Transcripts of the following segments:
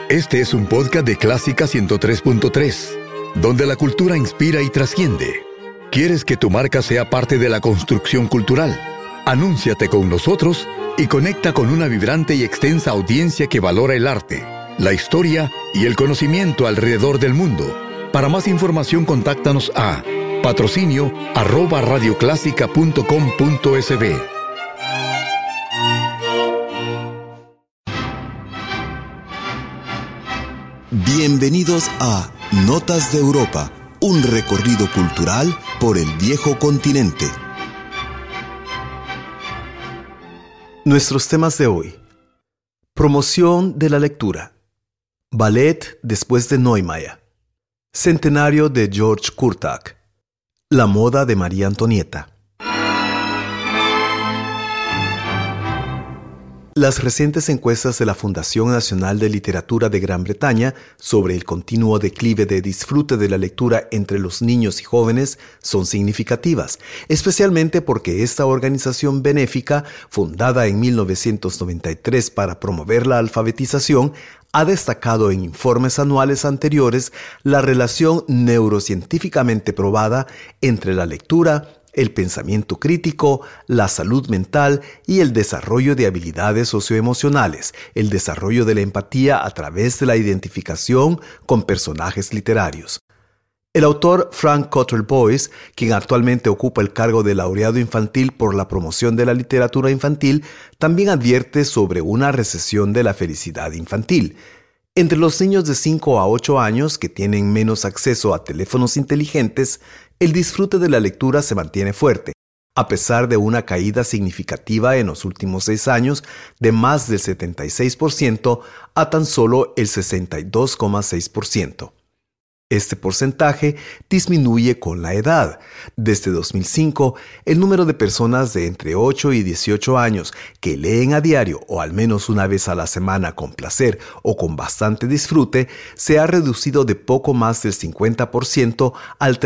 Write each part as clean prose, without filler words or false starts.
Este es un podcast de Clásica 103.3, donde la cultura inspira y trasciende. ¿Quieres que tu marca sea parte de la construcción cultural? Anúnciate con nosotros y conecta con una vibrante y extensa audiencia que valora el arte, la historia y el conocimiento alrededor del mundo. Para más información, contáctanos a patrocinio@radioclásica.com.sb. Bienvenidos a Notas de Europa, un recorrido cultural por el viejo continente. Nuestros temas de hoy: promoción de la lectura, ballet después de Neumeier, centenario de George Curtak, la moda de María Antonieta. Las recientes encuestas de la Fundación Nacional de Literatura de Gran Bretaña sobre el continuo declive de disfrute de la lectura entre los niños y jóvenes son significativas, especialmente porque esta organización benéfica, fundada en 1993 para promover la alfabetización, ha destacado en informes anuales anteriores la relación neurocientíficamente probada entre la lectura, el pensamiento crítico, la salud mental y el desarrollo de habilidades socioemocionales, el desarrollo de la empatía a través de la identificación con personajes literarios. El autor Frank Cottrell Boyce, quien actualmente ocupa el cargo de laureado infantil por la promoción de la literatura infantil, también advierte sobre una recesión de la felicidad infantil. Entre los niños de 5 a 8 años que tienen menos acceso a teléfonos inteligentes, el disfrute de la lectura se mantiene fuerte, a pesar de una caída significativa en los últimos 6 años de más del 76% a tan solo el 62,6%. Este porcentaje disminuye con la edad. Desde 2005, el número de personas de entre 8 y 18 años que leen a diario o al menos una vez a la semana con placer o con bastante disfrute se ha reducido de poco más del 50% al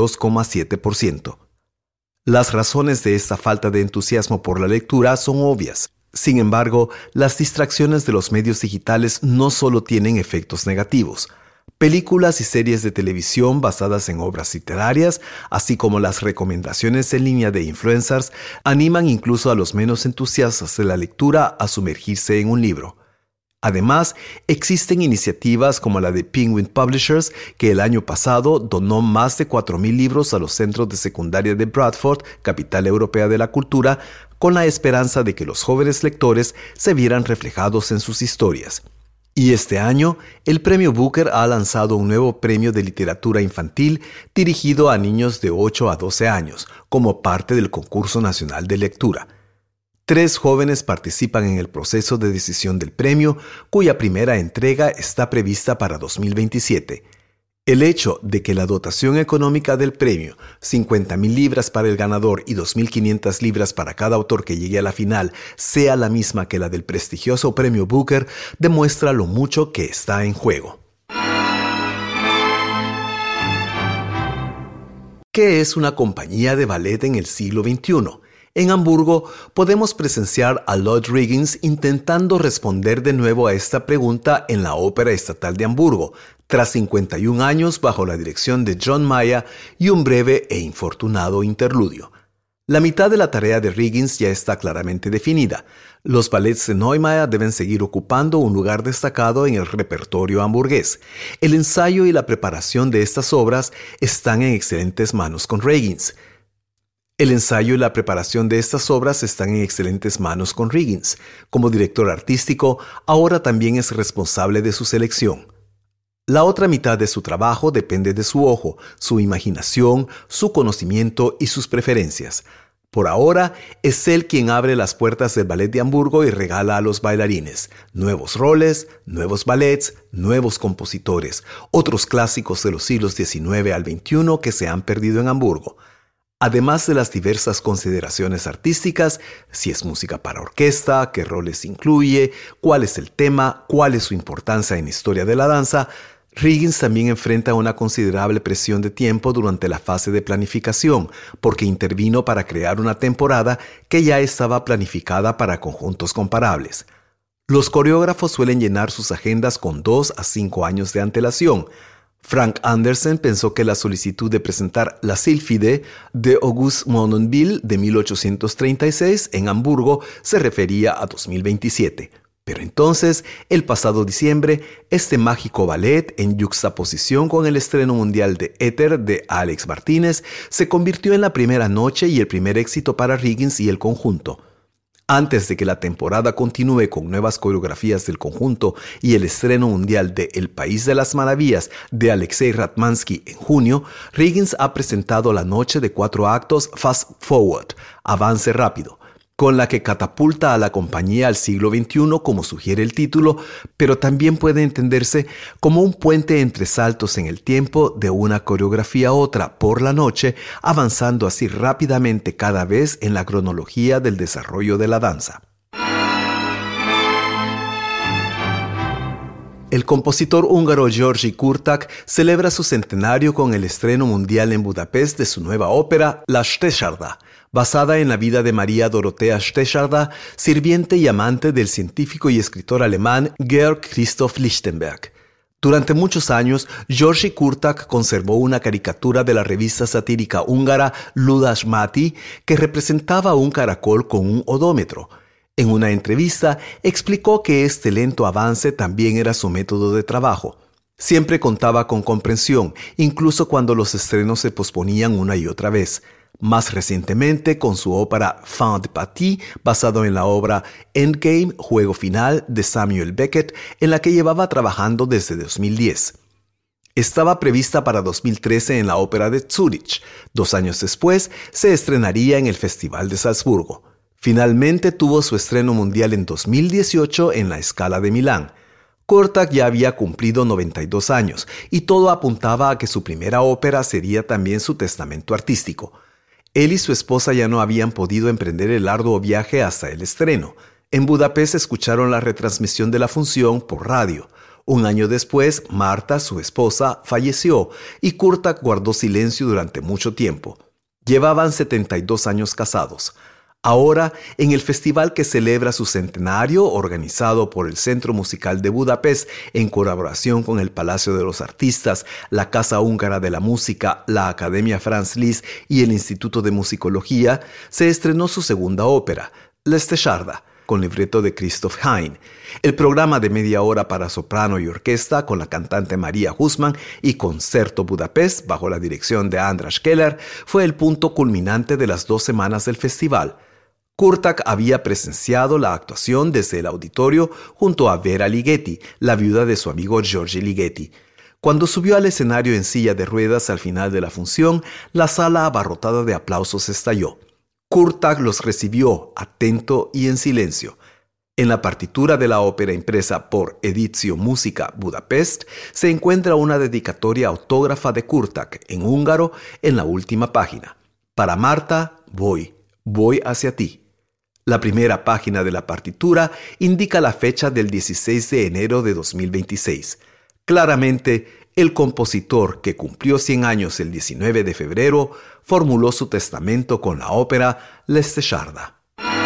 32,7%. Las razones de esta falta de entusiasmo por la lectura son obvias. Sin embargo, las distracciones de los medios digitales no solo tienen efectos negativos. Películas y series de televisión basadas en obras literarias, así como las recomendaciones en línea de influencers, animan incluso a los menos entusiastas de la lectura a sumergirse en un libro. Además, existen iniciativas como la de Penguin Publishers, que el año pasado donó más de 4,000 libros a los centros de secundaria de Bradford, capital europea de la cultura, con la esperanza de que los jóvenes lectores se vieran reflejados en sus historias. Y este año, el Premio Booker ha lanzado un nuevo premio de literatura infantil dirigido a niños de 8 a 12 años, como parte del Concurso Nacional de Lectura. 3 jóvenes participan en el proceso de decisión del premio, cuya primera entrega está prevista para 2027. El hecho de que la dotación económica del premio, 50,000 libras para el ganador y 2,500 libras para cada autor que llegue a la final, sea la misma que la del prestigioso premio Booker, demuestra lo mucho que está en juego. ¿Qué es una compañía de ballet en el siglo XXI? En Hamburgo podemos presenciar a Lud Riggins intentando responder de nuevo a esta pregunta en la Ópera Estatal de Hamburgo, tras 51 años bajo la dirección de John Mayer y un breve e infortunado interludio. La mitad de la tarea de Riggins ya está claramente definida. Los ballets de Neumeier deben seguir ocupando un lugar destacado en el repertorio hamburgués. El ensayo y la preparación de estas obras están en excelentes manos con Riggins. Como director artístico, ahora también es responsable de su selección. La otra mitad de su trabajo depende de su ojo, su imaginación, su conocimiento y sus preferencias. Por ahora, es él quien abre las puertas del Ballet de Hamburgo y regala a los bailarines nuevos roles, nuevos ballets, nuevos compositores, otros clásicos de los siglos XIX al XXI que se han perdido en Hamburgo. Además de las diversas consideraciones artísticas, si es música para orquesta, qué roles incluye, cuál es el tema, cuál es su importancia en la historia de la danza, Riggins también enfrenta una considerable presión de tiempo durante la fase de planificación, porque intervino para crear una temporada que ya estaba planificada para conjuntos comparables. Los coreógrafos suelen llenar sus agendas con 2 a 5 años de antelación. Frank Andersen pensó que la solicitud de presentar La Sylphide de Auguste Mononville de 1836 en Hamburgo se refería a 2027. Pero entonces, el pasado diciembre, este mágico ballet, en yuxtaposición con el estreno mundial de Éter de Alex Martínez, se convirtió en la primera noche y el primer éxito para Riggins y el conjunto. Antes de que la temporada continúe con nuevas coreografías del conjunto y el estreno mundial de El País de las Maravillas de Alexei Ratmansky en junio, Riggins ha presentado la noche de 4 actos Fast Forward, Avance Rápido, con la que catapulta a la compañía al siglo XXI, como sugiere el título, pero también puede entenderse como un puente entre saltos en el tiempo de una coreografía a otra por la noche, avanzando así rápidamente cada vez en la cronología del desarrollo de la danza. El compositor húngaro György Kurtak celebra su centenario con el estreno mundial en Budapest de su nueva ópera La Stecharda, basada en la vida de María Dorothea Stecharda, sirviente y amante del científico y escritor alemán Georg Christoph Lichtenberg. Durante muchos años, György Kurtak conservó una caricatura de la revista satírica húngara Ludas Máté que representaba un caracol con un odómetro. En una entrevista, explicó que este lento avance también era su método de trabajo. Siempre contaba con comprensión, incluso cuando los estrenos se posponían una y otra vez. Más recientemente con su ópera Fin de Partie, basado en la obra Endgame, Juego Final, de Samuel Beckett, en la que llevaba trabajando desde 2010. Estaba prevista para 2013 en la Ópera de Zúrich. 2 años después, se estrenaría en el Festival de Salzburgo. Finalmente tuvo su estreno mundial en 2018 en la Scala de Milán. Kurtak ya había cumplido 92 años y todo apuntaba a que su primera ópera sería también su testamento artístico. Él y su esposa ya no habían podido emprender el arduo viaje hasta el estreno. En Budapest escucharon la retransmisión de la función por radio. 1 año después, Marta, su esposa, falleció y Kurtak guardó silencio durante mucho tiempo. Llevaban 72 años casados. Ahora, en el festival que celebra su centenario, organizado por el Centro Musical de Budapest en colaboración con el Palacio de los Artistas, la Casa Húngara de la Música, la Academia Franz Liszt y el Instituto de Musicología, se estrenó su segunda ópera, La Stecharda, con libreto de Christoph Hein. El programa de media hora para soprano y orquesta con la cantante María Husmann y Concerto Budapest, bajo la dirección de András Keller, fue el punto culminante de las 2 semanas del festival. Kurtak había presenciado la actuación desde el auditorio junto a Vera Ligeti, la viuda de su amigo György Ligeti. Cuando subió al escenario en silla de ruedas al final de la función, la sala abarrotada de aplausos estalló. Kurtak los recibió, atento y en silencio. En la partitura de la ópera impresa por Editio Musica Budapest se encuentra una dedicatoria autógrafa de Kurtak en húngaro en la última página. Para Marta, voy hacia ti. La primera página de la partitura indica la fecha del 16 de enero de 2026. Claramente, el compositor, que cumplió 100 años el 19 de febrero, formuló su testamento con la ópera La Stecharda.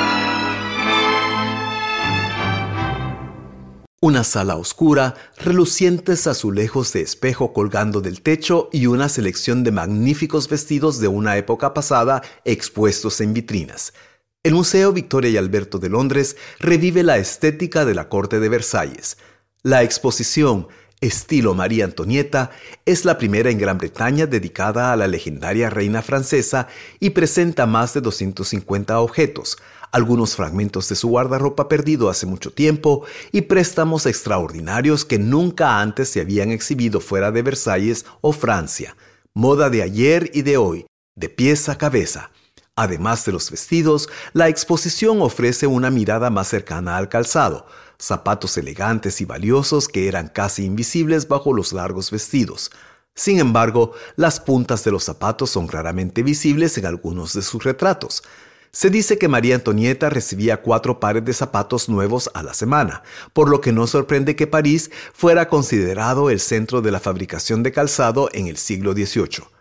Una sala oscura, relucientes azulejos de espejo colgando del techo y una selección de magníficos vestidos de una época pasada expuestos en vitrinas. El Museo Victoria y Alberto de Londres revive la estética de la corte de Versalles. La exposición Estilo María Antonieta es la primera en Gran Bretaña dedicada a la legendaria reina francesa y presenta más de 250 objetos, algunos fragmentos de su guardarropa perdido hace mucho tiempo y préstamos extraordinarios que nunca antes se habían exhibido fuera de Versalles o Francia. Moda de ayer y de hoy, de pies a cabeza. Además de los vestidos, la exposición ofrece una mirada más cercana al calzado, zapatos elegantes y valiosos que eran casi invisibles bajo los largos vestidos. Sin embargo, las puntas de los zapatos son raramente visibles en algunos de sus retratos. Se dice que María Antonieta recibía 4 pares de zapatos nuevos a la semana, por lo que no sorprende que París fuera considerado el centro de la fabricación de calzado en el siglo XVIII.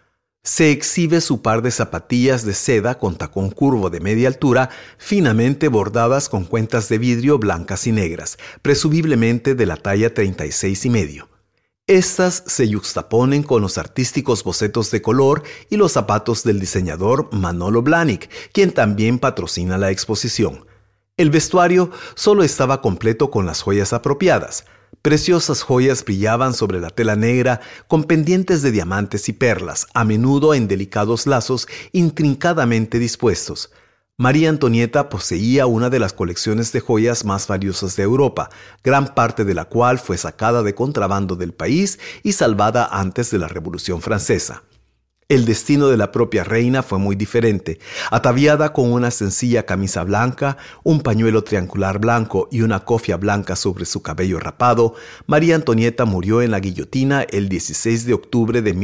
Se exhibe su par de zapatillas de seda con tacón curvo de media altura, finamente bordadas con cuentas de vidrio blancas y negras, presumiblemente de la talla 36,5. Estas se yuxtaponen con los artísticos bocetos de color y los zapatos del diseñador Manolo Blahnik, quien también patrocina la exposición. El vestuario solo estaba completo con las joyas apropiadas. Preciosas joyas brillaban sobre la tela negra con pendientes de diamantes y perlas, a menudo en delicados lazos intrincadamente dispuestos. María Antonieta poseía una de las colecciones de joyas más valiosas de Europa, gran parte de la cual fue sacada de contrabando del país y salvada antes de la Revolución Francesa. El destino de la propia reina fue muy diferente. Ataviada con una sencilla camisa blanca, un pañuelo triangular blanco y una cofia blanca sobre su cabello rapado, María Antonieta murió en la guillotina el 16 de octubre de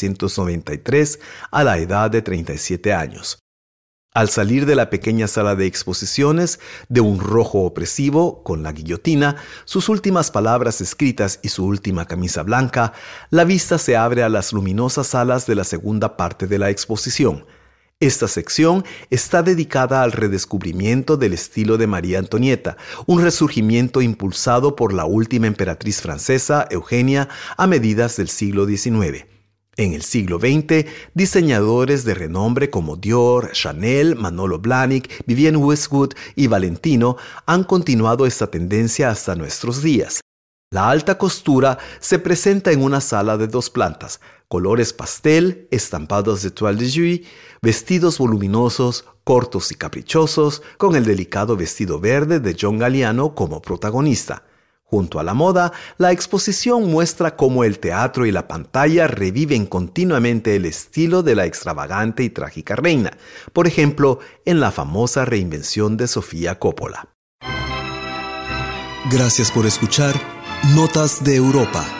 1793 a la edad de 37 años. Al salir de la pequeña sala de exposiciones, de un rojo opresivo, con la guillotina, sus últimas palabras escritas y su última camisa blanca, la vista se abre a las luminosas salas de la segunda parte de la exposición. Esta sección está dedicada al redescubrimiento del estilo de María Antonieta, un resurgimiento impulsado por la última emperatriz francesa, Eugenia, a mediados del siglo XIX. En el siglo XX, diseñadores de renombre como Dior, Chanel, Manolo Blahnik, Vivienne Westwood y Valentino han continuado esta tendencia hasta nuestros días. La alta costura se presenta en una sala de 2 plantas, colores pastel, estampados de toile de Jouy, vestidos voluminosos, cortos y caprichosos, con el delicado vestido verde de John Galliano como protagonista. Junto a la moda, la exposición muestra cómo el teatro y la pantalla reviven continuamente el estilo de la extravagante y trágica reina, por ejemplo, en la famosa reinvención de Sofía Coppola. Gracias por escuchar Notas de Europa.